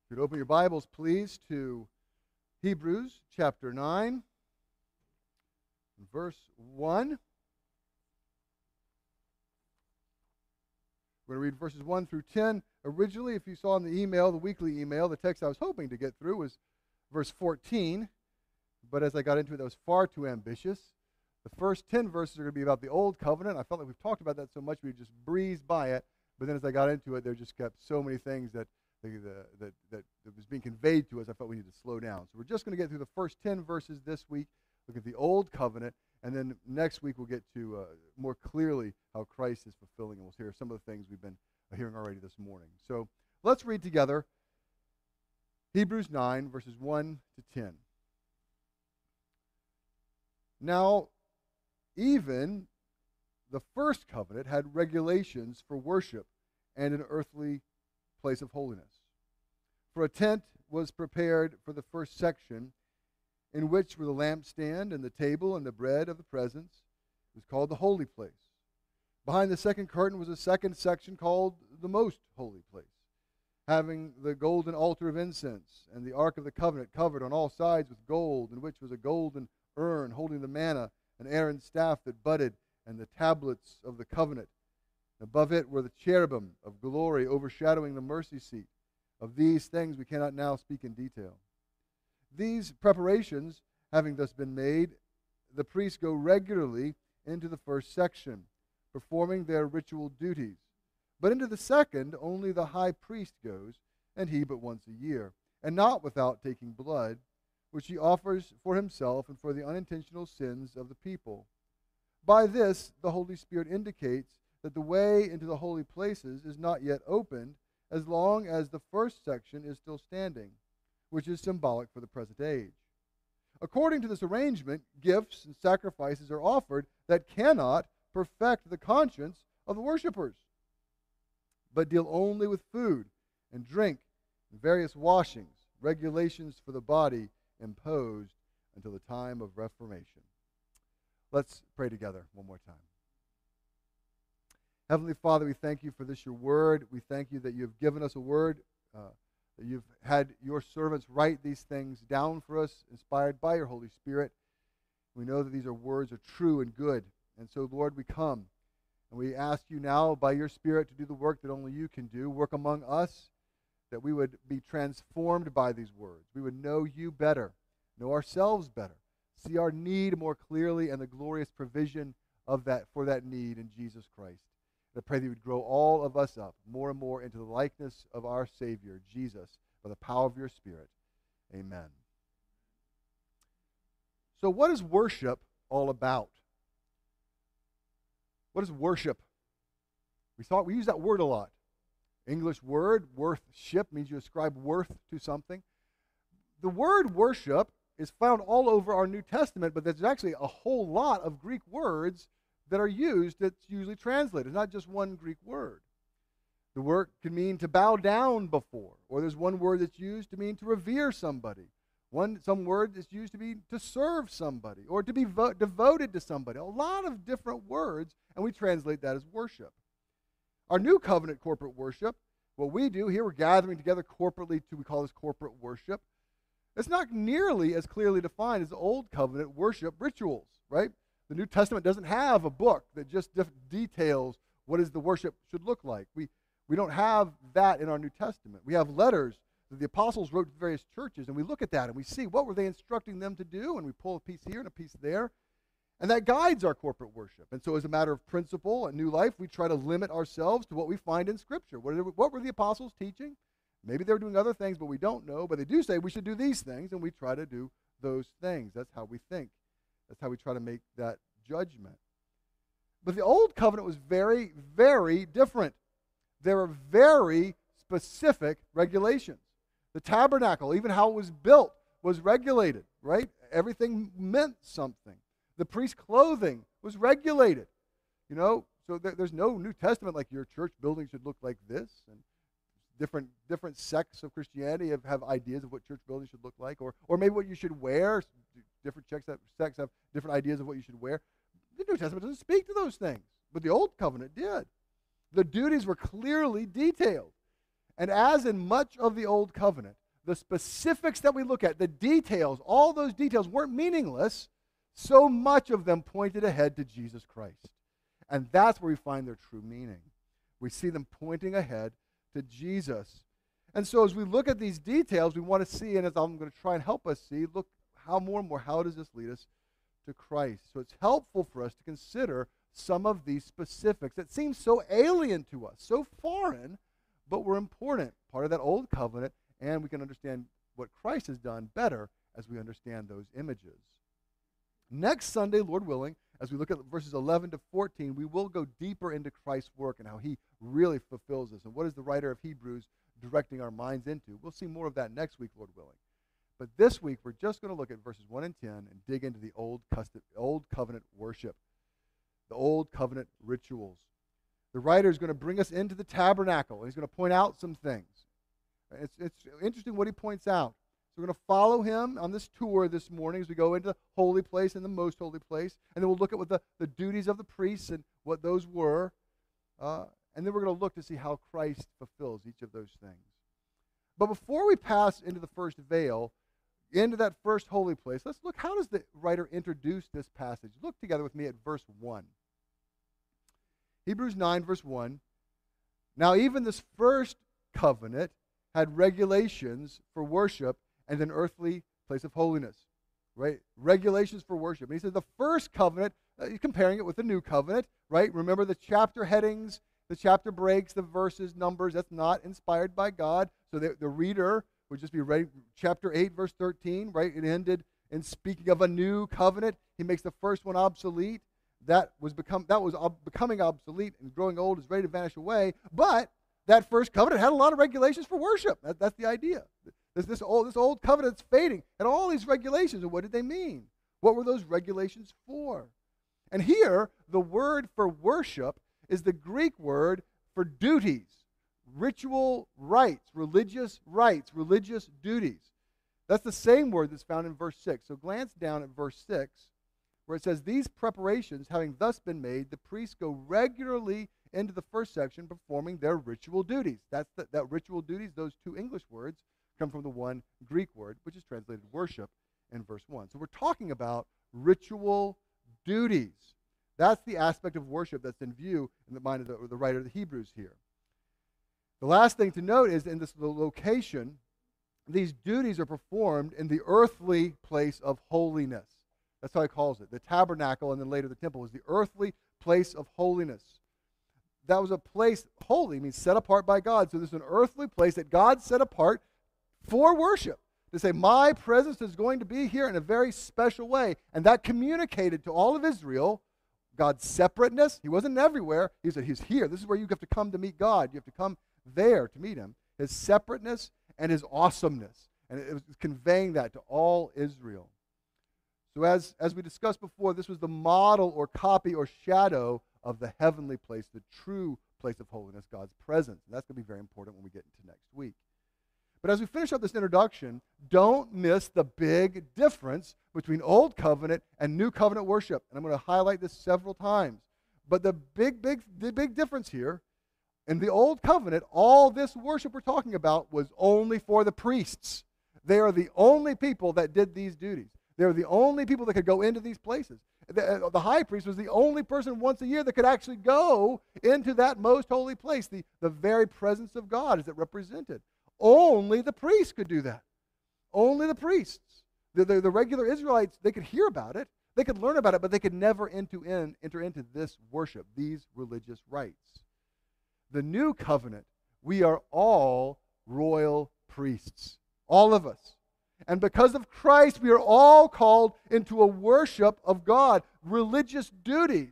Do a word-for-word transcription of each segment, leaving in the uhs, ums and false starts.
If you'd open your Bibles, please, to Hebrews chapter nine, verse one. We're going to read verses one through ten. Originally, if you saw in the email, the weekly email, the text I was hoping to get through was verse fourteen. But as I got into it, that was far too ambitious. The first ten verses are going to be about the Old Covenant. I felt like we've talked about that so much we just breezed by it. But then as I got into it, there just kept so many things that the, the, that, that, that was being conveyed to us, I felt we needed to slow down. So we're just going to get through the first ten verses this week, look at the Old Covenant, and then next week we'll get to uh, more clearly how Christ is fulfilling, and we'll hear some of the things we've been hearing already this morning. So let's read together Hebrews nine, verses one to ten. Now, even the first covenant had regulations for worship and an earthly place of holiness. For a tent was prepared for the first section, in which were the lampstand and the table and the bread of the presence. It was called the holy place. Behind the second curtain was a second section called the most holy place, having the golden altar of incense and the ark of the covenant covered on all sides with gold, in which was a golden urn holding the manna, and Aaron's staff that budded, and the tablets of the covenant. Above it were the cherubim of glory overshadowing the mercy seat. Of these things we cannot now speak in detail. These preparations having thus been made, the priests go regularly into the first section, performing their ritual duties. But into the second only the high priest goes, and he but once a year, and not without taking blood, which he offers for himself and for the unintentional sins of the people. By this the Holy Spirit indicates that the way into the holy places is not yet opened, as long as the first section is still standing, which is symbolic for the present age. According to this arrangement, gifts and sacrifices are offered that cannot perfect the conscience of the worshipers, but deal only with food and drink and various washings, regulations for the body imposed until the time of Reformation. Let's pray together one more time. Heavenly Father, we thank you for this, your word. We thank you that you have given us a word, uh, that you've had your servants write these things down for us, inspired by your Holy Spirit. We know that these are words are true and good. And so, Lord, we come, and we ask you now by your Spirit to do the work that only you can do, work among us, that we would be transformed by these words. We would know you better, know ourselves better, see our need more clearly, and the glorious provision of that for that need in Jesus Christ. I pray that you would grow all of us up more and more into the likeness of our Savior, Jesus, by the power of your Spirit. Amen. So what is worship all about? What is worship? We thought we use that word a lot. English word, worth-ship, means you ascribe worth to something. The word worship is found all over our New Testament, but there's actually a whole lot of Greek words that are used that's usually translated, not just one Greek word. The word can mean to bow down before, or there's one word that's used to mean to revere somebody. One, some word that's used to mean to serve somebody, or to be vo- devoted to somebody. A lot of different words, and we translate that as worship. Our new covenant corporate worship, what we do here, we're gathering together corporately to, we call this corporate worship. It's not nearly as clearly defined as the old covenant worship rituals, right? The New Testament doesn't have a book that just def- details what is the worship should look like. We, we don't have that in our New Testament. We have letters that the apostles wrote to various churches, and we look at that and we see what were they instructing them to do, and we pull a piece here and a piece there. And that guides our corporate worship. And so as a matter of principle and new life, we try to limit ourselves to what we find in Scripture. What, are, what were the apostles teaching? Maybe they were doing other things, but we don't know. But they do say we should do these things, and we try to do those things. That's how we think. That's how we try to make that judgment. But the Old Covenant was very, very different. There were very specific regulations. The tabernacle, even how it was built, was regulated, right? Everything meant something. The priest's clothing was regulated. You know, so there, there's no New Testament like your church building should look like this. And different different sects of Christianity have, have ideas of what church buildings should look like, or or maybe what you should wear. Different sects have, sects have different ideas of what you should wear. The New Testament doesn't speak to those things, but the Old Covenant did. The duties were clearly detailed. And as in much of the Old Covenant, the specifics that we look at, the details, all those details weren't meaningless. So much of them pointed ahead to Jesus Christ. And that's where we find their true meaning. We see them pointing ahead to Jesus. And so as we look at these details, we want to see, and as I'm going to try and help us see, look how more and more, how does this lead us to Christ? So it's helpful for us to consider some of these specifics that seem so alien to us, so foreign, but were important, part of that old covenant, and we can understand what Christ has done better as we understand those images. Next Sunday, Lord willing, as we look at verses eleven to fourteen, we will go deeper into Christ's work and how he really fulfills this. And what is the writer of Hebrews directing our minds into? We'll see more of that next week, Lord willing. But this week, we're just going to look at verses one and ten and dig into the old, custom, old covenant worship, the old covenant rituals. The writer is going to bring us into the tabernacle. He's going to point out some things. It's, it's interesting what he points out. So we're going to follow him on this tour this morning as we go into the holy place and the most holy place. And then we'll look at what the, the duties of the priests and what those were. Uh, and then we're going to look to see how Christ fulfills each of those things. But before we pass into the first veil, into that first holy place, let's look, how does the writer introduce this passage? Look together with me at verse one. Hebrews nine, verse one. Now even this first covenant had regulations for worship and an earthly place of holiness. Right? Regulations for worship. And he says the first covenant, uh, he's comparing it with the new covenant, right? Remember the chapter headings, the chapter breaks, the verses, numbers, that's not inspired by God. So the, the reader would just be ready. Chapter eight, verse thirteen, right? It ended in speaking of a new covenant. He makes the first one obsolete. That was become that was ob- becoming obsolete and growing old, is ready to vanish away. But that first covenant had a lot of regulations for worship. That, that's the idea. This, this, old, this old covenant's fading. And all these regulations, and what did they mean? What were those regulations for? And here, the word for worship is the Greek word for duties, ritual rites, religious rites, religious duties. That's the same word that's found in verse six. So glance down at verse six, where it says, these preparations having thus been made, the priests go regularly into the first section performing their ritual duties. That's the, that ritual duties, those two English words, come from the one Greek word, which is translated worship in verse one. So we're talking about ritual duties. That's the aspect of worship that's in view in the mind of the, the writer of the Hebrews here. The last thing to note is in this location, these duties are performed in the earthly place of holiness. That's how he calls it. The tabernacle and then later the temple was the earthly place of holiness. That was a place, holy means set apart by God. So this is an earthly place that God set apart for worship. To say, my presence is going to be here in a very special way. And that communicated to all of Israel God's separateness. He wasn't everywhere. He said, he's here. This is where you have to come to meet God. You have to come there to meet him. His separateness and his awesomeness. And it was conveying that to all Israel. So as, as we discussed before, this was the model or copy or shadow of the heavenly place, the true place of holiness, God's presence. And that's going to be very important when we get into next week. But as we finish up this introduction, don't miss the big difference between Old Covenant and New Covenant worship. And I'm going to highlight this several times. But the big, big, the big difference here, in the Old Covenant, all this worship we're talking about was only for the priests. They are the only people that did these duties. They were the only people that could go into these places. The, the high priest was the only person once a year that could actually go into that most holy place, the, the very presence of God as it represented. Only the priests could do that. Only the priests. The, the, the regular Israelites, they could hear about it, they could learn about it, but they could never enter, in, enter into this worship, these religious rites. The new covenant, we are all royal priests. All of us. And because of Christ, we are all called into a worship of God, religious duties.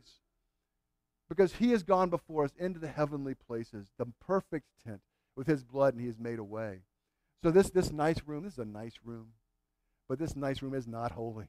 Because he has gone before us into the heavenly places, the perfect tent with his blood, and he has made a way. So this, this nice room, this is a nice room. But this nice room is not holy.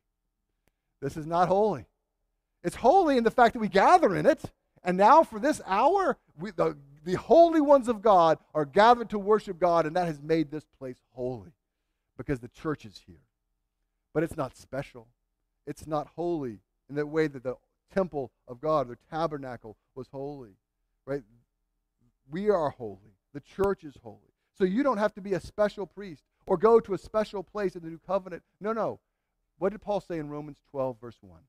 This is not holy. It's holy in the fact that we gather in it. And now for this hour, we, the, the holy ones of God are gathered to worship God, and that has made this place holy. Because the church is here. But it's not special. It's not holy in the way that the temple of God, the tabernacle, was holy. Right? We are holy. The church is holy. So you don't have to be a special priest or go to a special place in the new covenant. No, no. What did Paul say in Romans twelve, verse one?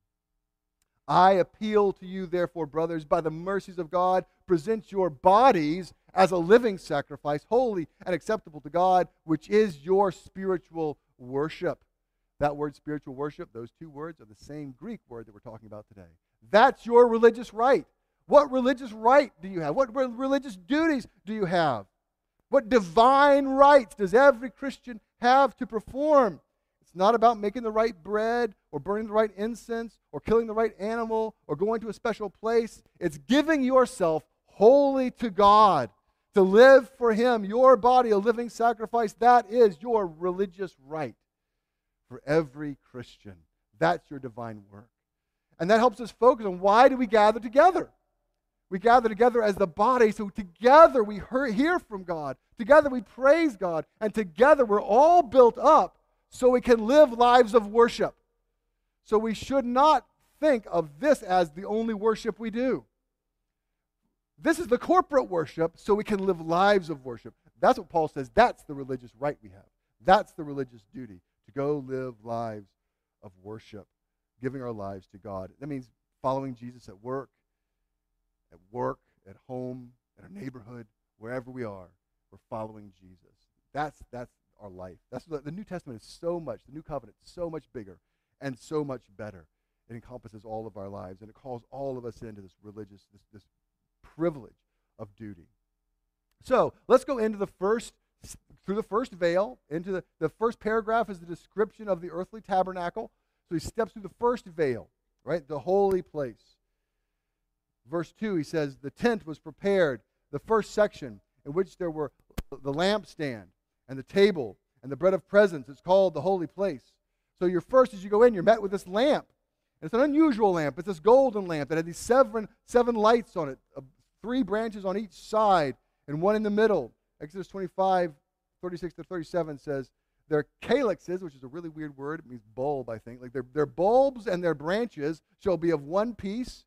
I appeal to you, therefore, brothers, by the mercies of God, present your bodies as a living sacrifice, holy and acceptable to God, which is your spiritual worship. That word spiritual worship, those two words are the same Greek word that we're talking about today. That's your religious right. What religious right do you have? What religious duties do you have? What divine rights does every Christian have to perform? It's not about making the right bread or burning the right incense or killing the right animal or going to a special place. It's giving yourself wholly to God, to live for Him, your body a living sacrifice. That is your religious right for every Christian. That's your divine work. And that helps us focus on why do we gather together? We gather together as the body, so together we hear from God. Together we praise God. And together we're all built up so we can live lives of worship. So we should not think of this as the only worship we do. This is the corporate worship so we can live lives of worship. That's what Paul says. That's the religious right we have. That's the religious duty, to go live lives of worship, giving our lives to God. That means following Jesus at work, at work, at home, in our neighborhood, wherever we are, we're following Jesus. That's that's our life. That's the, the New Testament is so much, the New Covenant is so much bigger and so much better. It encompasses all of our lives, and it calls all of us into this religious, this, this privilege of duty. So let's go into the first, through the first veil, into the, the first paragraph is the description of the earthly tabernacle. So he steps through the first veil, right, the holy place. Verse two, he says, the tent was prepared, the first section, in which there were the lampstand and the table and the bread of presence. It's called the holy place. So you're first, as you go in, you're met with this lamp. And it's an unusual lamp. It's this golden lamp that had these seven, seven lights on it, uh, three branches on each side and one in the middle. Exodus twenty-five, thirty-six to thirty-seven says, their calyxes, which is a really weird word, it means bulb, I think. Like their, their bulbs and their branches shall be of one piece.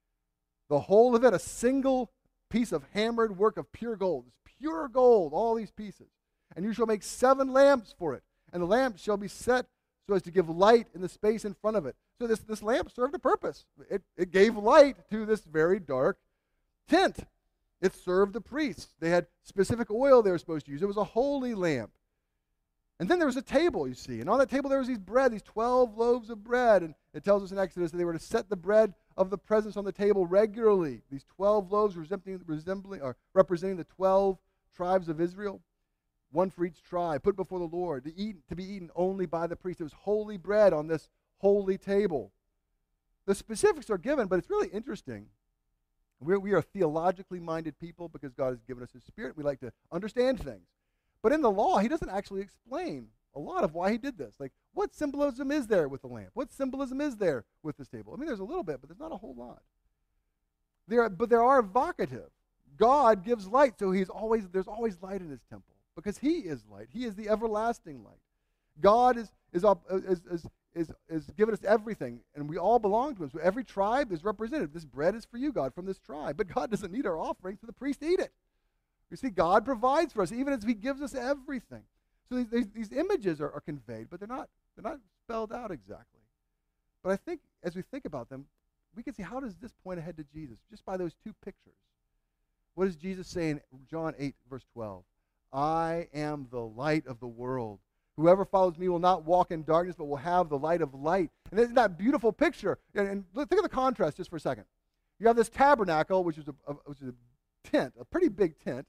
The whole of it, a single piece of hammered work of pure gold. It's pure gold, all these pieces. And you shall make seven lamps for it. And the lamps shall be set so as to give light in the space in front of it. So this, this lamp served a purpose. It, it gave light to this very dark tent. It served the priests. They had specific oil they were supposed to use. It was a holy lamp. And then there was a table, you see. And on that table there was these bread, these twelve loaves of bread. And it tells us in Exodus that they were to set the bread of the presence on the table regularly. These twelve loaves resembling, resembling or representing the twelve tribes of Israel. One for each tribe, put before the Lord, to eat, to be eaten only by the priest. It was holy bread on this holy table. The specifics are given, but it's really interesting. We're, we are theologically minded people because God has given us His Spirit. We like to understand things. But in the law, He doesn't actually explain a lot of why He did this. Like, what symbolism is there with the lamp? What symbolism is there with this table? I mean, there's a little bit, but there's not a whole lot. There, but there are evocative. God gives light, so He's always there's always light in His temple because He is light. He is the everlasting light. God is is is is is, is given us everything, and we all belong to Him. So every tribe is represented. This bread is for you, God, from this tribe. But God doesn't need our offering for the priest to eat it. You see, God provides for us, even as He gives us everything. So these, these, these images are, are conveyed, but they're not they're not spelled out exactly. But I think as we think about them, we can see how does this point ahead to Jesus just by those two pictures. What does Jesus say in John eight, verse twelve? I am the light of the world. Whoever follows me will not walk in darkness, but will have the light of light. And isn't that beautiful picture? And, and think of the contrast just for a second. You have this tabernacle, which is a, a, which is a tent, a pretty big tent.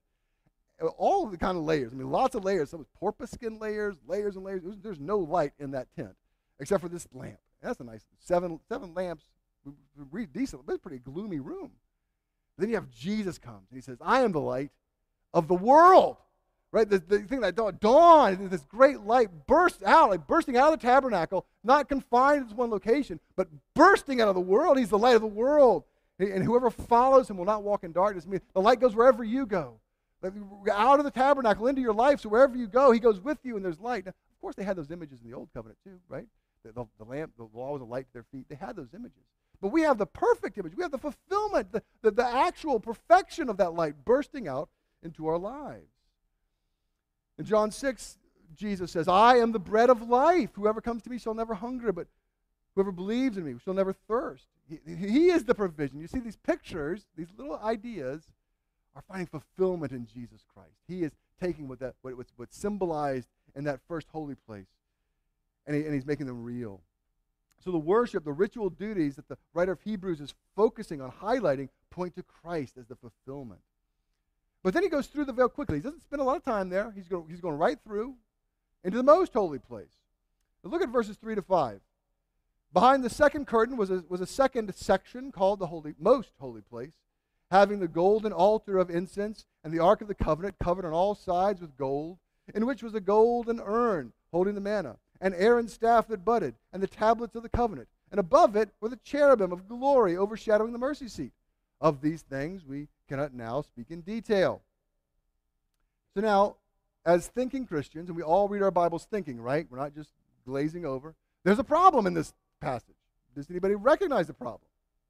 All of the kind of layers. I mean, lots of layers. Some with porpoise skin layers, layers and layers. There's, there's no light in that tent except for this lamp. And that's a nice seven seven lamps. Read decent, but it's a pretty gloomy room. Then you have Jesus comes and He says, "I am the light of the world." Right? The, the thing that dawn, this great light bursts out, like bursting out of the tabernacle, not confined to one location, but bursting out of the world. He's the light of the world, and whoever follows Him will not walk in darkness. I mean, the light goes wherever you go. Like, out of the tabernacle into your life, so wherever you go, He goes with you, and there's light. Now, of course, they had those images in the Old Covenant too, right? The, the, the lamp, the law was a light to their feet. They had those images. But we have the perfect image. We have the fulfillment, the, the, the actual perfection of that light bursting out into our lives. In John six, Jesus says, I am the bread of life. Whoever comes to me shall never hunger, but whoever believes in me shall never thirst. He, he is the provision. You see, these pictures, these little ideas, are finding fulfillment in Jesus Christ. He is taking what that what was what symbolized in that first holy place, and, he, and he's making them real. So the worship, the ritual duties that the writer of Hebrews is focusing on, highlighting, point to Christ as the fulfillment. But then he goes through the veil quickly. He doesn't spend a lot of time there. He's going, he's going right through into the most holy place. Now look at verses three to five. Behind the second curtain was a, was a second section called the holy, most holy place, having the golden altar of incense and the ark of the covenant covered on all sides with gold, in which was a golden urn holding the manna, and Aaron's staff that budded, and the tablets of the covenant. And above it were the cherubim of glory overshadowing the mercy seat. Of these things we cannot now speak in detail. So now, as thinking Christians, and we all read our Bibles thinking, right? We're not just glazing over. There's a problem in this passage. Does anybody recognize the problem?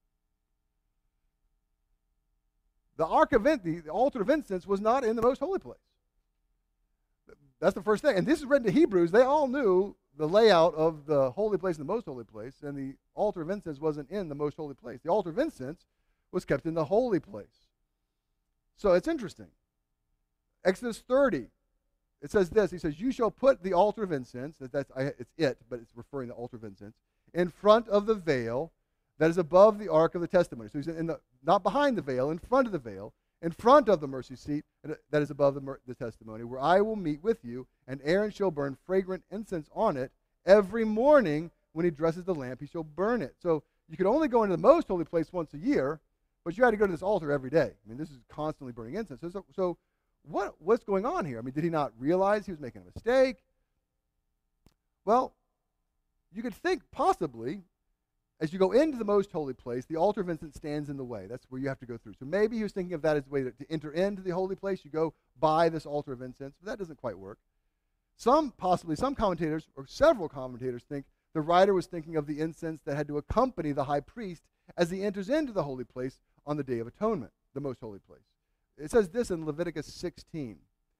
The ark of in- the altar of incense was not in the most holy place. That's the first thing. And this is written to Hebrews. They all knew the layout of the holy place and the most holy place, and the altar of incense wasn't in the most holy place. The altar of incense was kept in the holy place. So it's interesting. Exodus thirty, it says this. He says, you shall put the altar of incense, that, that's, I, it's it, but it's referring to the altar of incense, in front of the veil that is above the ark of the testimony. So he's in the, not behind the veil, in front of the veil, in front of the mercy seat that is above the, mer- the testimony, where I will meet with you, and Aaron shall burn fragrant incense on it every morning when he dresses the lamp, he shall burn it. So you could only go into the most holy place once a year, but you had to go to this altar every day. I mean, this is constantly burning incense. So, so what, what's going on here? I mean, did he not realize he was making a mistake? Well, you could think possibly, as you go into the most holy place, the altar of incense stands in the way. That's where you have to go through. So maybe he was thinking of that as a way to, to enter into the holy place. You go by this altar of incense, but that doesn't quite work. Some, possibly some commentators, or several commentators, think the writer was thinking of the incense that had to accompany the high priest as he enters into the holy place on the Day of Atonement, the most holy place. It says this in Leviticus sixteen.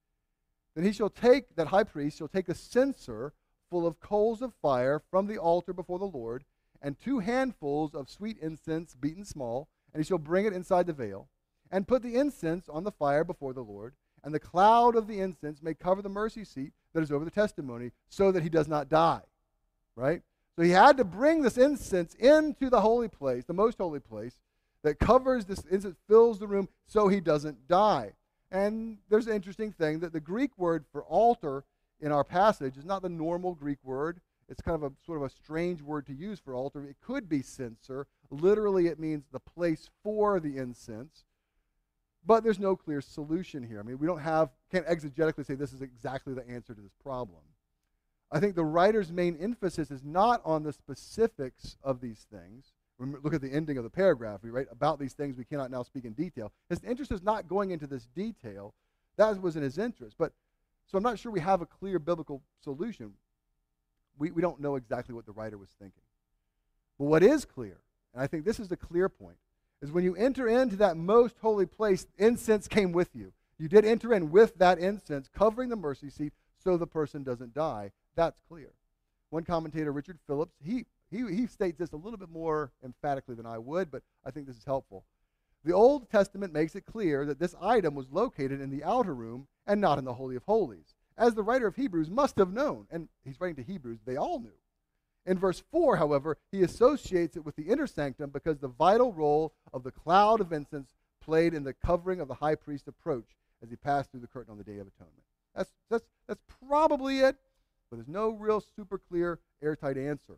Then he shall take, that high priest shall take a censer full of coals of fire from the altar before the Lord, and two handfuls of sweet incense beaten small, and he shall bring it inside the veil, and put the incense on the fire before the Lord, and the cloud of the incense may cover the mercy seat that is over the testimony, so that he does not die. Right? So he had to bring this incense into the holy place, the most holy place, that covers this incense, fills the room, so he doesn't die. And there's an interesting thing that the Greek word for altar in our passage is not the normal Greek word. It's kind of a sort of a strange word to use for altar. It could be censer. Literally, it means the place for the incense. But there's no clear solution here. I mean, we don't have, can't exegetically say this is exactly the answer to this problem. I think the writer's main emphasis is not on the specifics of these things. Remember, look at the ending of the paragraph. We write about these things we cannot now speak in detail. His interest is not going into this detail. That was in his interest. But so I'm not sure we have a clear biblical solution. We, we don't know exactly what the writer was thinking. But what is clear, and I think this is the clear point, is when you enter into that most holy place, incense came with you. You did enter in with that incense, covering the mercy seat so the person doesn't die. That's clear. One commentator, Richard Phillips, he, he, he states this a little bit more emphatically than I would, but I think this is helpful. The Old Testament makes it clear that this item was located in the outer room and not in the Holy of Holies, as the writer of Hebrews must have known, and he's writing to Hebrews, they all knew. In verse four, however, he associates it with the inner sanctum because the vital role of the cloud of incense played in the covering of the high priest's approach as he passed through the curtain on the Day of Atonement. That's, that's, that's probably it, but there's no real super clear, airtight answer.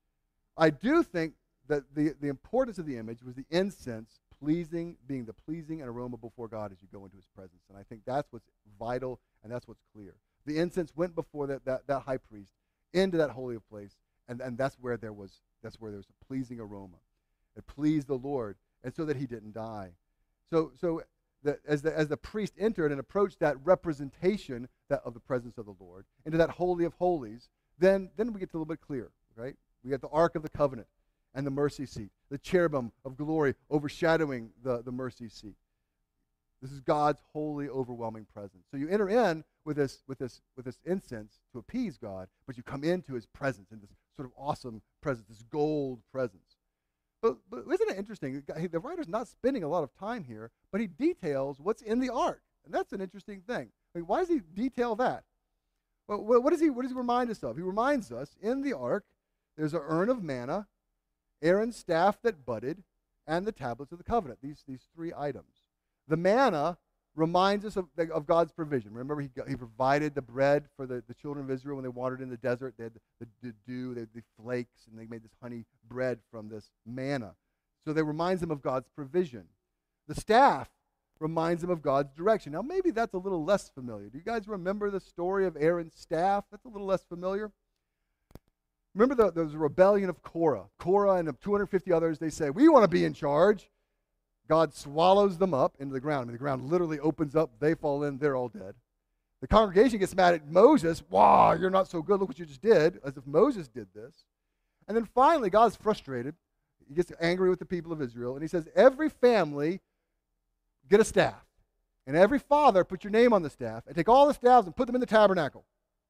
I do think that the, the importance of the image was the incense pleasing, being the pleasing and aroma before God as you go into his presence. And I think that's what's vital and that's what's clear. The incense went before that, that, that high priest into that holy place, and, and that's where there was that's where there was a pleasing aroma. It pleased the Lord, and so that he didn't die. So so the, as the as the priest entered and approached that representation that of the presence of the Lord into that holy of holies, then then we get to a little bit clearer, right? We get the Ark of the Covenant and the mercy seat, the cherubim of glory overshadowing the, the mercy seat. This is God's holy, overwhelming presence. So you enter in with this, with this, with this incense to appease God, but you come into his presence in this sort of awesome presence, this gold presence. But, but isn't it interesting? The writer's not spending a lot of time here, but he details what's in the ark. And that's an interesting thing. I mean, why does he detail that? Well, what does he, what does he remind us of? He reminds us, in the ark, there's an urn of manna, Aaron's staff that budded, and the tablets of the covenant, these, these three items. The manna reminds us of, of God's provision. Remember, he, he provided the bread for the, the children of Israel when they wandered in the desert. They had the, the, the dew, they had the flakes, and they made this honey bread from this manna. So that reminds them of God's provision. The staff reminds them of God's direction. Now, maybe that's a little less familiar. Do you guys remember the story of Aaron's staff? That's a little less familiar. Remember the, there was a rebellion of Korah. Korah and two hundred fifty others, they say, we want to be in charge. God swallows them up into the ground. I mean, the ground literally opens up. They fall in. They're all dead. The congregation gets mad at Moses. Wow, you're not so good. Look what you just did, as if Moses did this. And then finally, God's frustrated. He gets angry with the people of Israel, and he says, every family get a staff. And every father, put your name on the staff, and take all the staffs and put them in the tabernacle.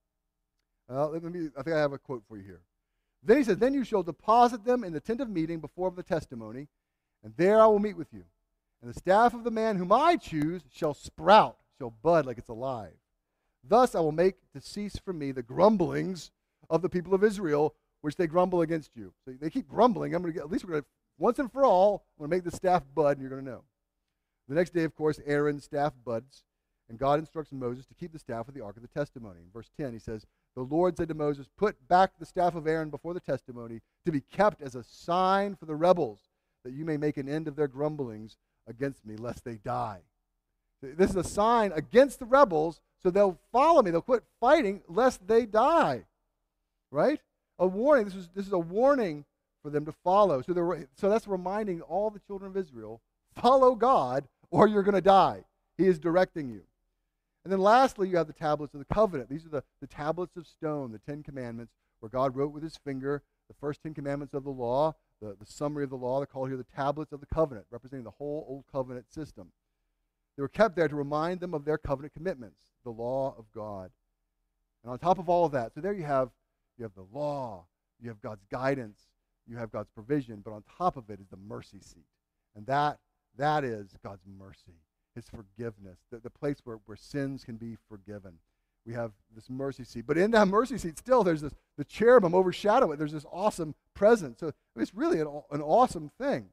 Uh, let me, I think I have a quote for you here. Then he says, then you shall deposit them in the tent of meeting before the testimony, and there I will meet with you. And the staff of the man whom I choose shall sprout, shall bud like it's alive. Thus I will make to cease from me the grumblings of the people of Israel, which they grumble against you. So they keep grumbling. I'm going to get, at least we're going to, once and for all, I'm going to make the staff bud, and you're going to know. The next day, of course, Aaron's staff buds, and God instructs Moses to keep the staff of the ark of the testimony. In verse ten, he says, the Lord said to Moses, put back the staff of Aaron before the testimony to be kept as a sign for the rebels, that you may make an end of their grumblings against me, lest they die. This is a sign against the rebels, so they'll follow me. They'll quit fighting, lest they die. Right? A warning. This is, this is a warning for them to follow. So, they're, so that's reminding all the children of Israel, follow God, or you're going to die. He is directing you. And then lastly, you have the tablets of the covenant. These are the, the tablets of stone, the Ten Commandments, where God wrote with his finger the first Ten Commandments of the law, the, the summary of the law. They're called here the tablets of the covenant, representing the whole Old Covenant system. They were kept there to remind them of their covenant commitments, the law of God. And on top of all of that, so there you have, you have the law, you have God's guidance, you have God's provision, but on top of it is the mercy seat. And that, that is God's mercy, his forgiveness, the, the place where, where sins can be forgiven. We have this mercy seat. But in that mercy seat, still, there's this, the cherubim overshadow it. There's this awesome presence. So it's really an, an awesome thing.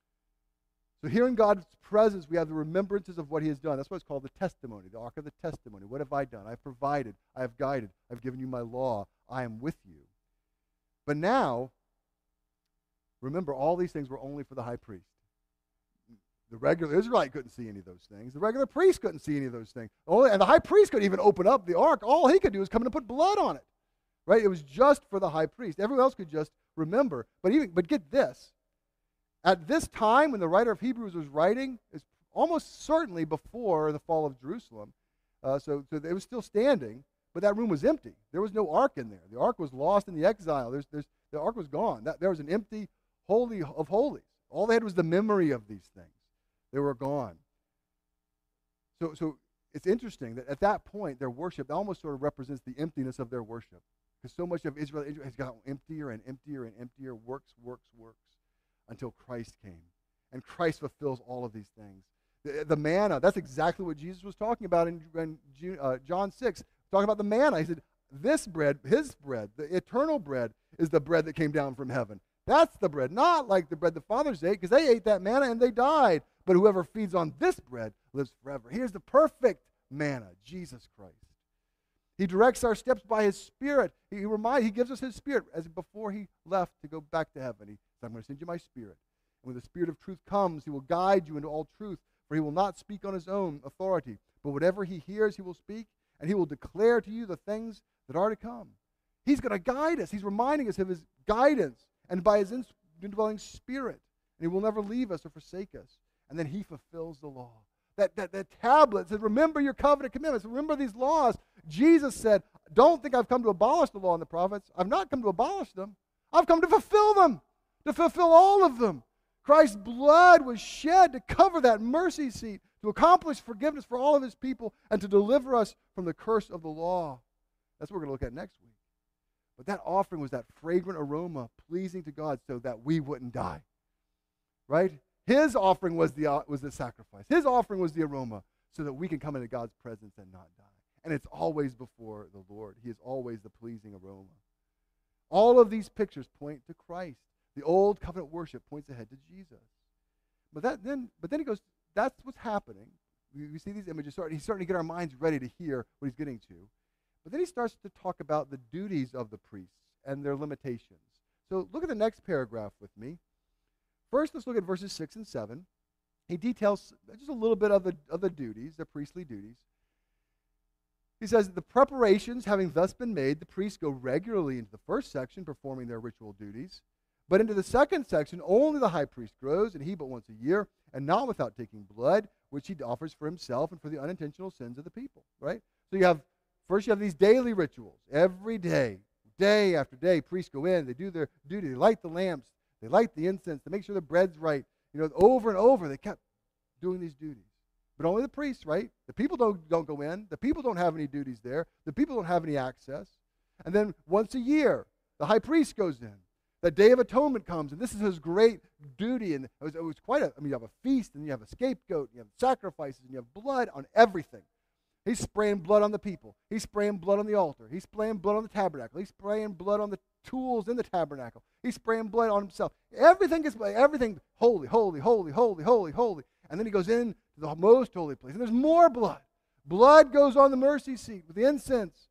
So here in God's presence, we have the remembrances of what he has done. That's why it's called the testimony, the ark of the testimony. What have I done? I've provided. I have guided. I've given you my law. I am with you. But now, remember, all these things were only for the high priest. The regular Israelite couldn't see any of those things. The regular priest couldn't see any of those things. Only, and the high priest couldn't even open up the ark. All he could do was come in and put blood on it. Right? It was just for the high priest. Everyone else could just remember. But even but get this. At this time, when the writer of Hebrews was writing, it's almost certainly before the fall of Jerusalem. Uh, so, so it was still standing, but that room was empty. There was no ark in there. The ark was lost in the exile. There's, there's, the ark was gone. That, there was an empty holy of holies. All they had was the memory of these things. They were gone. So, so it's interesting that at that point, their worship almost sort of represents the emptiness of their worship. Because so much of Israel, Israel has gotten emptier and emptier and emptier, works, works, works, until Christ came. And Christ fulfills all of these things. The, the manna, that's exactly what Jesus was talking about in, in uh, John six. Talking about the manna. He said, this bread, his bread, the eternal bread, is the bread that came down from heaven. That's the bread, not like the bread the fathers ate, because they ate that manna and they died. But whoever feeds on this bread lives forever. Here's the perfect manna, Jesus Christ. He directs our steps by his Spirit. He, he, remind, he gives us his Spirit as before he left to go back to heaven. He said, I'm going to send you my Spirit. And when the Spirit of truth comes, he will guide you into all truth, for he will not speak on his own authority. But whatever he hears, he will speak, and he will declare to you the things that are to come. He's going to guide us. He's reminding us of his guidance and by his indwelling Spirit. And he will never leave us or forsake us. And then he fulfills the law. That, that, that tablet says, remember your covenant commitments. Remember these laws. Jesus said, don't think I've come to abolish the law and the prophets. I've not come to abolish them. I've come to fulfill them, to fulfill all of them. Christ's blood was shed to cover that mercy seat, to to accomplish forgiveness for all of his people, and to deliver us from the curse of the law. That's what we're going to look at next week. But that offering was that fragrant aroma pleasing to God so that we wouldn't die. Right? His offering was the, uh, was the sacrifice. His offering was the aroma so that we can come into God's presence and not die. And it's always before the Lord. He is always the pleasing aroma. All of these pictures point to Christ. The old covenant worship points ahead to Jesus. But that then, but then he goes, that's what's happening. We, we see these images. Start, he's starting to get our minds ready to hear what he's getting to. But then he starts to talk about the duties of the priests and their limitations. So look at the next paragraph with me. First, let's look at verses six and seven. He details just a little bit of the, of the duties, the priestly duties. He says, the preparations having thus been made, the priests go regularly into the first section, performing their ritual duties. But into the second section, only the high priest goes, and he but once a year, and not without taking blood, which he offers for himself and for the unintentional sins of the people. Right? So you have, first you have these daily rituals. Every day, day after day, priests go in, they do their duty, they light the lamps, they light the incense, they make sure the bread's right. You know, over and over, they kept doing these duties. But only the priests, right? The people don't, don't go in. The people don't have any duties there. The people don't have any access. And then once a year, the high priest goes in. The Day of Atonement comes, and this is his great duty. And it was, it was quite a, I mean, you have a feast, and you have a scapegoat, and you have sacrifices, and you have blood on everything. He's spraying blood on the people. He's spraying blood on the altar. He's spraying blood on the tabernacle. He's spraying blood on the tools in the tabernacle. He's spraying blood on himself. Everything is, everything, holy, holy, holy, holy, holy, holy. And then he goes in to the most holy place. And there's more blood. Blood goes on the mercy seat with the incense.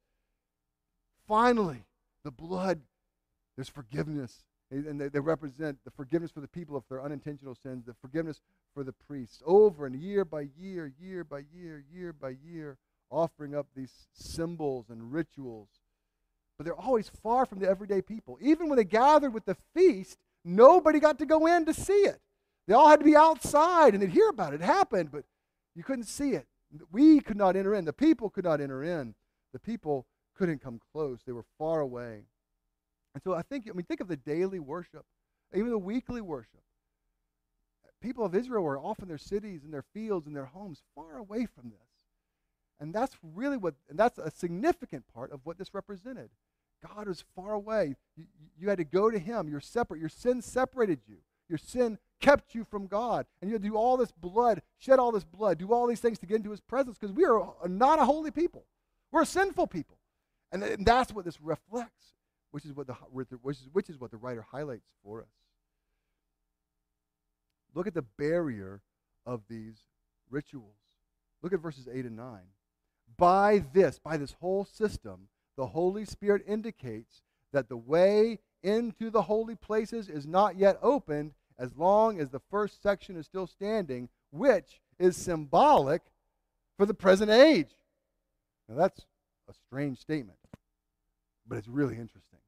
Finally, the blood, there's forgiveness. And they, they represent the forgiveness for the people of their unintentional sins, the forgiveness for the priests. Over and year by year, year by year, year by year, offering up these symbols and rituals. But they're always far from the everyday people. Even when they gathered with the feast, nobody got to go in to see it. They all had to be outside, and they'd hear about it. It happened, but you couldn't see it. We could not enter in. The people could not enter in. The people couldn't come close. They were far away. And so I think, I mean, think of the daily worship, even the weekly worship. People of Israel were off in their cities and their fields and their homes, far away from this. And that's really what, and that's a significant part of what this represented. God was far away. You, you had to go to him. You're separate. Your sin separated you. Your sin kept you from God. And you had to do all this blood, shed all this blood, do all these things to get into his presence, because we are not a holy people. We're a sinful people. And, th- and that's what this reflects, which is what the which is, which is what the writer highlights for us. Look at the barrier of these rituals. Look at verses eight and nine. By this, by this whole system, the Holy Spirit indicates that the way into the holy places is not yet opened as long as the first section is still standing, which is symbolic for the present age. Now that's a strange statement, but it's really interesting.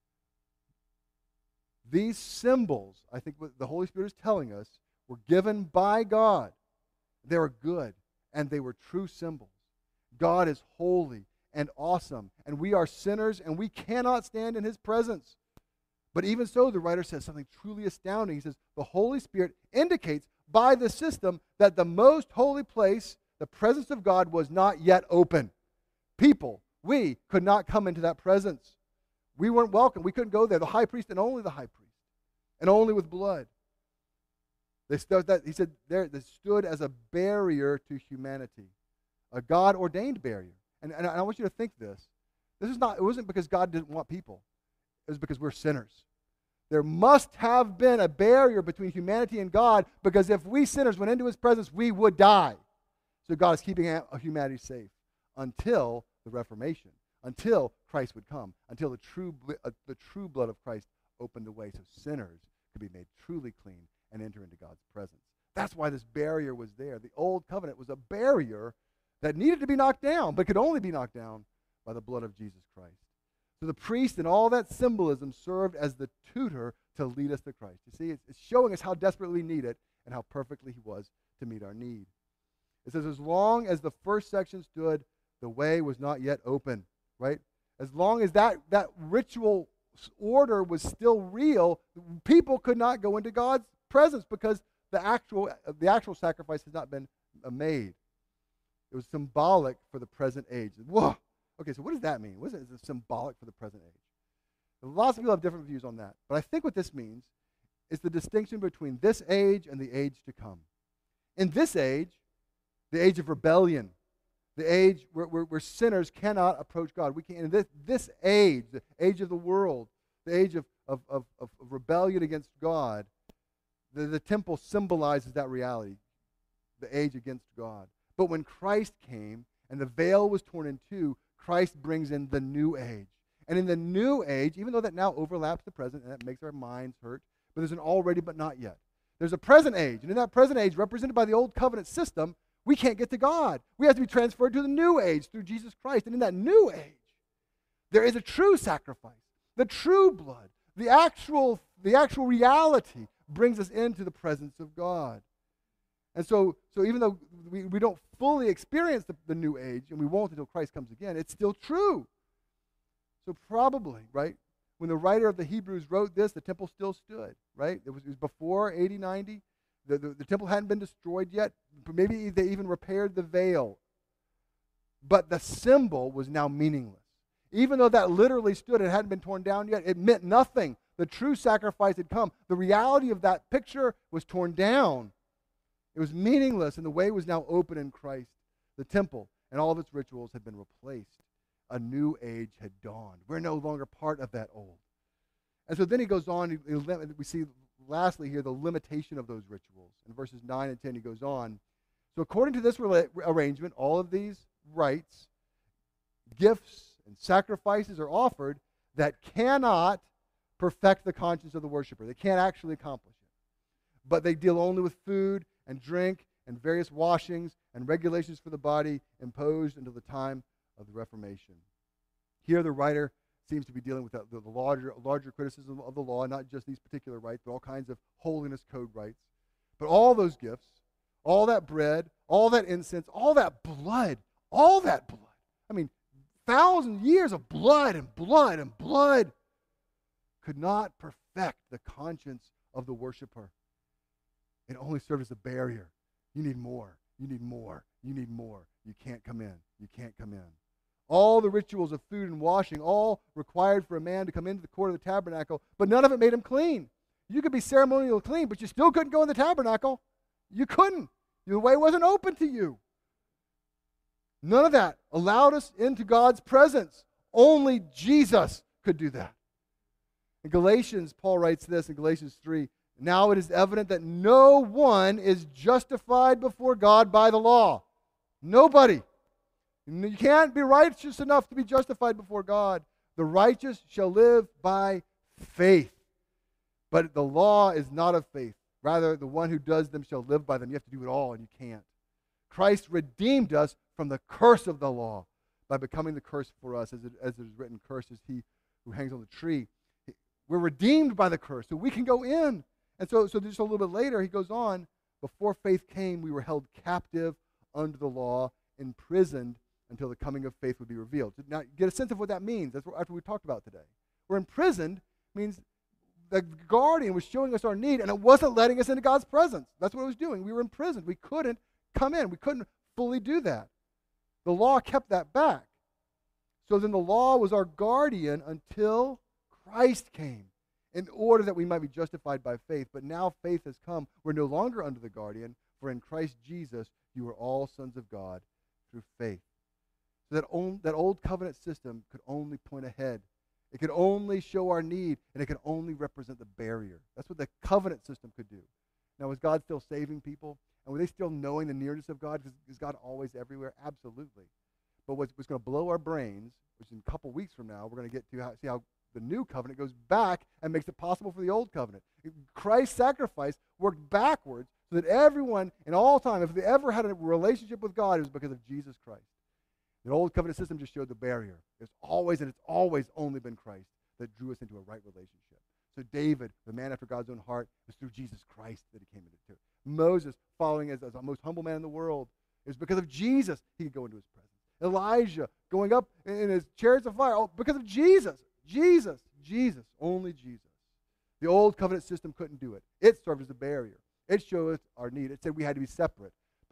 These symbols, I think what the Holy Spirit is telling us, were given by God. They were good, and they were true symbols. God is holy and awesome, and we are sinners, and we cannot stand in his presence. But even so, the writer says something truly astounding. He says, the Holy Spirit indicates by the system that the most holy place, the presence of God, was not yet open. People, we could not come into that presence. We weren't welcome. We couldn't go there. The high priest and only the high priest, and only with blood. They stood that, he said, there, they stood as a barrier to humanity, a God-ordained barrier. And, and I want you to think this. This is not, it wasn't because God didn't want people. It was because we're sinners. There must have been a barrier between humanity and God, because if we sinners went into his presence, we would die. So God is keeping humanity safe until the Reformation, until Christ would come, until the true, uh, the true blood of Christ opened the way so sinners could be made truly clean and enter into God's presence. That's why this barrier was there. The old covenant was a barrier that needed to be knocked down, but could only be knocked down by the blood of Jesus Christ. So the priest and all that symbolism served as the tutor to lead us to Christ. You see, it's, it's showing us how desperately we need it and how perfectly he was to meet our need. It says, as long as the first section stood, the way was not yet open, right? As long as that, that ritual order was still real, people could not go into God's presence because the actual, the actual sacrifice has not been made. It was symbolic for the present age. Whoa! Okay, so what does that mean? What is it? Is it symbolic for the present age? Lots of people have different views on that. But I think what this means is the distinction between this age and the age to come. In this age, the age of rebellion, the age where, where, where sinners cannot approach God. We can, in this, this age, the age of the world, the age of, of, of, of rebellion against God, the, the temple symbolizes that reality, the age against God. But when Christ came and the veil was torn in two, Christ brings in the new age. And in the new age, even though that now overlaps the present, and that makes our minds hurt, but there's an already but not yet. There's a present age, and in that present age, represented by the old covenant system, we can't get to God. We have to be transferred to the new age through Jesus Christ. And in that new age, there is a true sacrifice. The true blood, the actual, the actual reality brings us into the presence of God. And so, so even though we, we don't fully experience the, the new age, and we won't until Christ comes again, it's still true. So probably, right, when the writer of the Hebrews wrote this, the temple still stood, right? It was, it was before A D ninety. The, the, the temple hadn't been destroyed yet. Maybe they even repaired the veil. But the symbol was now meaningless. Even though that literally stood, it hadn't been torn down yet, it meant nothing. The true sacrifice had come. The reality of that picture was torn down. It was meaningless, and the way was now open in Christ. The temple and all of its rituals had been replaced. A new age had dawned. We're no longer part of that old. And so then he goes on, he, he, we see lastly here the limitation of those rituals. In verses nine and ten he goes on. So according to this rela- arrangement, all of these rites, gifts, and sacrifices are offered that cannot perfect the conscience of the worshiper. They can't actually accomplish it. But they deal only with food and drink and various washings and regulations for the body imposed until the time of the Reformation. Here the writer seems to be dealing with the, the, the larger, larger criticism of the law, not just these particular rites, but all kinds of holiness code rites. But all those gifts, all that bread, all that incense, all that blood, all that blood. I mean, thousand years of blood and blood and blood could not perfect the conscience of the worshiper. It only served as a barrier. You need more. You need more. You need more. You can't come in. You can't come in. All the rituals of food and washing, all required for a man to come into the court of the tabernacle, but none of it made him clean. You could be ceremonially clean, but you still couldn't go in the tabernacle. You couldn't. The way wasn't open to you. None of that allowed us into God's presence. Only Jesus could do that. In Galatians, Paul writes this in Galatians three, now it is evident that no one is justified before God by the law. Nobody. You can't be righteous enough to be justified before God. The righteous shall live by faith. But the law is not of faith. Rather, the one who does them shall live by them. You have to do it all, and you can't. Christ redeemed us from the curse of the law by becoming the curse for us. As it, as it is written, cursed is he who hangs on the tree. We're redeemed by the curse, so we can go in. And so, so just a little bit later, he goes on, before faith came, we were held captive under the law, imprisoned until the coming of faith would be revealed. Now, get a sense of what that means. That's what after we talked about today. We're imprisoned means the guardian was showing us our need, and it wasn't letting us into God's presence. That's what it was doing. We were imprisoned. We couldn't come in. We couldn't fully do that. The law kept that back. So then the law was our guardian until Christ came, in order that we might be justified by faith. But now faith has come. We're no longer under the guardian, for in Christ Jesus you are all sons of God through faith. So that, on, that old covenant system could only point ahead. It could only show our need, and it could only represent the barrier. That's what the covenant system could do. Now, is God still saving people? And were they still knowing the nearness of God? Is God always everywhere? Absolutely. But what's, what's going to blow our brains, which in a couple weeks from now, we're going to get to how, see how the new covenant goes back and makes it possible for the old covenant. Christ's sacrifice worked backwards so that everyone in all time, if they ever had a relationship with God, it was because of Jesus Christ. The old covenant system just showed the barrier. It's always, and it's always only been Christ that drew us into a right relationship. So David, the man after God's own heart, it was through Jesus Christ that he came into it. Moses, following as, as the most humble man in the world, it was because of Jesus he could go into his presence. Elijah, going up in, in his chariots of fire, oh, because of Jesus. Jesus, Jesus, only Jesus. The old covenant system couldn't do it. It served as a barrier. It showed us our need. It said we had to be separate.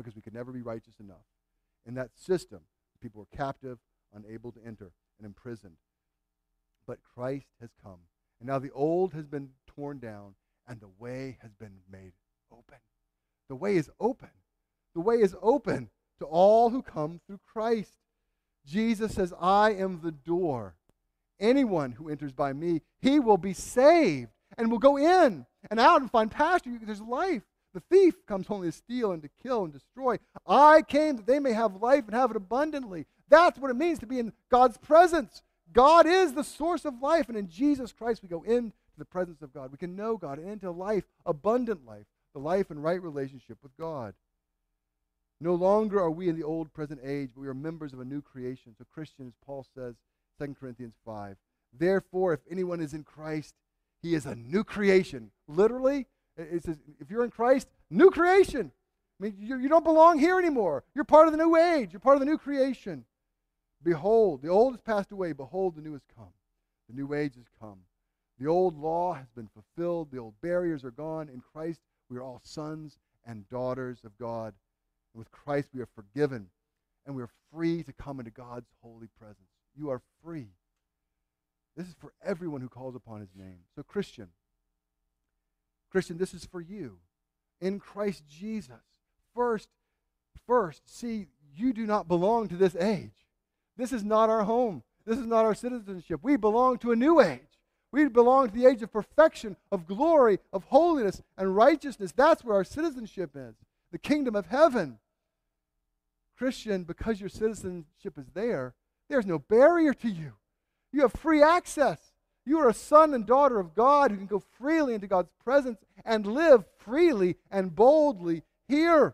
because we could never be righteous enough. In that system, people were captive, unable to enter, and imprisoned. But Christ has come. And now the old has been torn down, and the way has been made open. The way is open. The way is open to all who come through Christ. Jesus says, I am the door. Anyone who enters by me, he will be saved and will go in and out and find pasture. There's life. The thief comes only to steal and to kill and destroy. I came that they may have life and have it abundantly. That's what it means to be in God's presence. God is the source of life, and in Jesus Christ we go into the presence of God. We can know God and into life, abundant life, the life and right relationship with God. No longer are we in the old present age, but we are members of a new creation. So Christians, Paul says, Second Corinthians five, therefore, if anyone is in Christ, he is a new creation. Literally, it says, if you're in Christ, new creation. I mean, you, you don't belong here anymore. You're part of the new age. You're part of the new creation. Behold, the old has passed away. Behold, the new has come. The new age has come. The old law has been fulfilled. The old barriers are gone. In Christ, we are all sons and daughters of God. And with Christ, we are forgiven, and we are free to come into God's holy presence. You are free. This is for everyone who calls upon his name. So Christian, Christian, this is for you. In Christ Jesus, first, first, see, you do not belong to this age. This is not our home. This is not our citizenship. We belong to a new age. We belong to the age of perfection, of glory, of holiness, and righteousness. That's where our citizenship is, the kingdom of heaven. Christian, because your citizenship is there, there's no barrier to you. You have free access. You are a son and daughter of God who can go freely into God's presence and live freely and boldly here.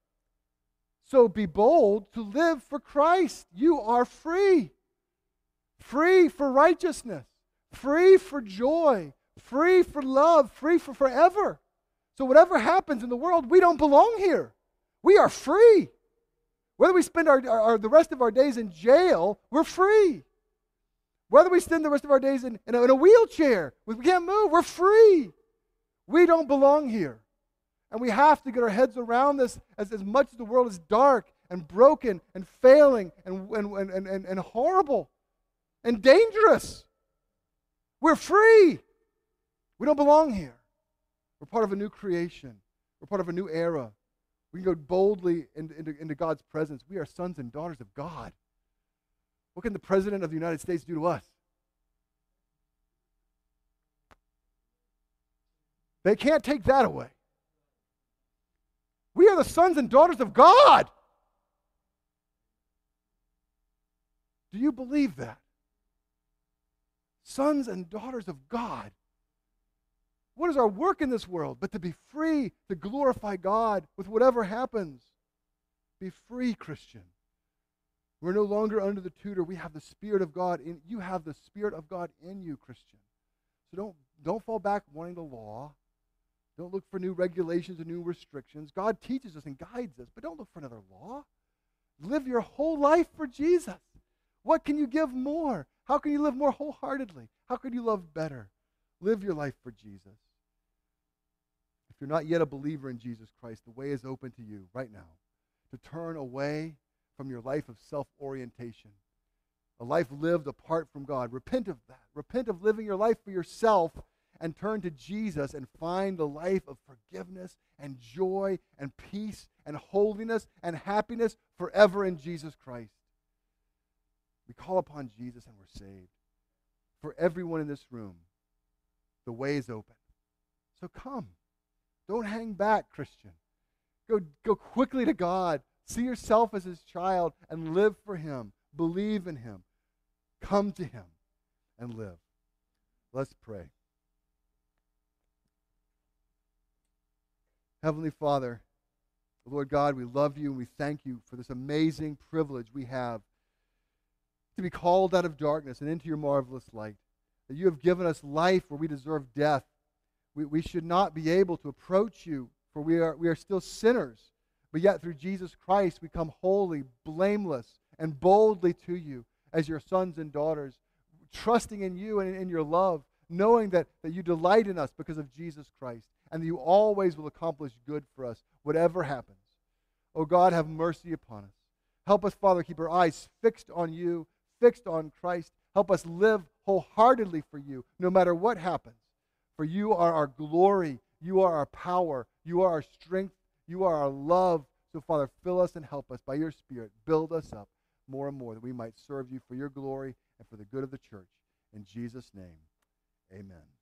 So be bold to live for Christ. You are free. Free for righteousness. Free for joy. Free for love. Free for forever. So whatever happens in the world, we don't belong here. We are free. Whether we spend our, our, our, the rest of our days in jail, we're free. Whether we spend the rest of our days in, in, a, in a wheelchair, we can't move, we're free. We don't belong here. And we have to get our heads around this as, as much as the world is dark and broken and failing and, and, and, and, and horrible and dangerous. We're free. We don't belong here. We're part of a new creation. We're part of a new era. We can go boldly into, into, into God's presence. We are sons and daughters of God. What can the President of the United States do to us? They can't take that away. We are the sons and daughters of God. Do you believe that? Sons and daughters of God. What is our work in this world but to be free to glorify God with whatever happens? Be free, Christian. We're no longer under the tutor. We have the Spirit of God in you. Have the Spirit of God in you, Christian. So don't, don't fall back wanting the law. Don't look for new regulations and new restrictions. God teaches us and guides us, but don't look for another law. Live your whole life for Jesus. What can you give more? How can you live more wholeheartedly? How can you love better? Live your life for Jesus. If you're not yet a believer in Jesus Christ, the way is open to you right now to turn away from your life of self-orientation, a life lived apart from God. Repent of that. Repent of living your life for yourself and turn to Jesus and find the life of forgiveness and joy and peace and holiness and happiness forever in Jesus Christ. We call upon Jesus and we're saved. For everyone in this room, the way is open. So come. Don't hang back, Christian. Go, go quickly to God. See yourself as his child and live for him. Believe in him. Come to him and live. Let's pray. Heavenly Father, Lord God, we love you and we thank you for this amazing privilege we have to be called out of darkness and into your marvelous light. That you have given us life where we deserve death. We, we should not be able to approach you, for we are, we are still sinners. But yet through Jesus Christ we come holy, blameless, and boldly to you as your sons and daughters, trusting in you and in your love, knowing that, that you delight in us because of Jesus Christ, and that you always will accomplish good for us, whatever happens. Oh God, have mercy upon us. Help us, Father, keep our eyes fixed on you, fixed on Christ. Help us live wholeheartedly for you, no matter what happens. For you are our glory. You are our power. You are our strength. You are our love. So, Father, fill us and help us by your Spirit. Build us up more and more that we might serve you for your glory and for the good of the church. In Jesus' name, amen.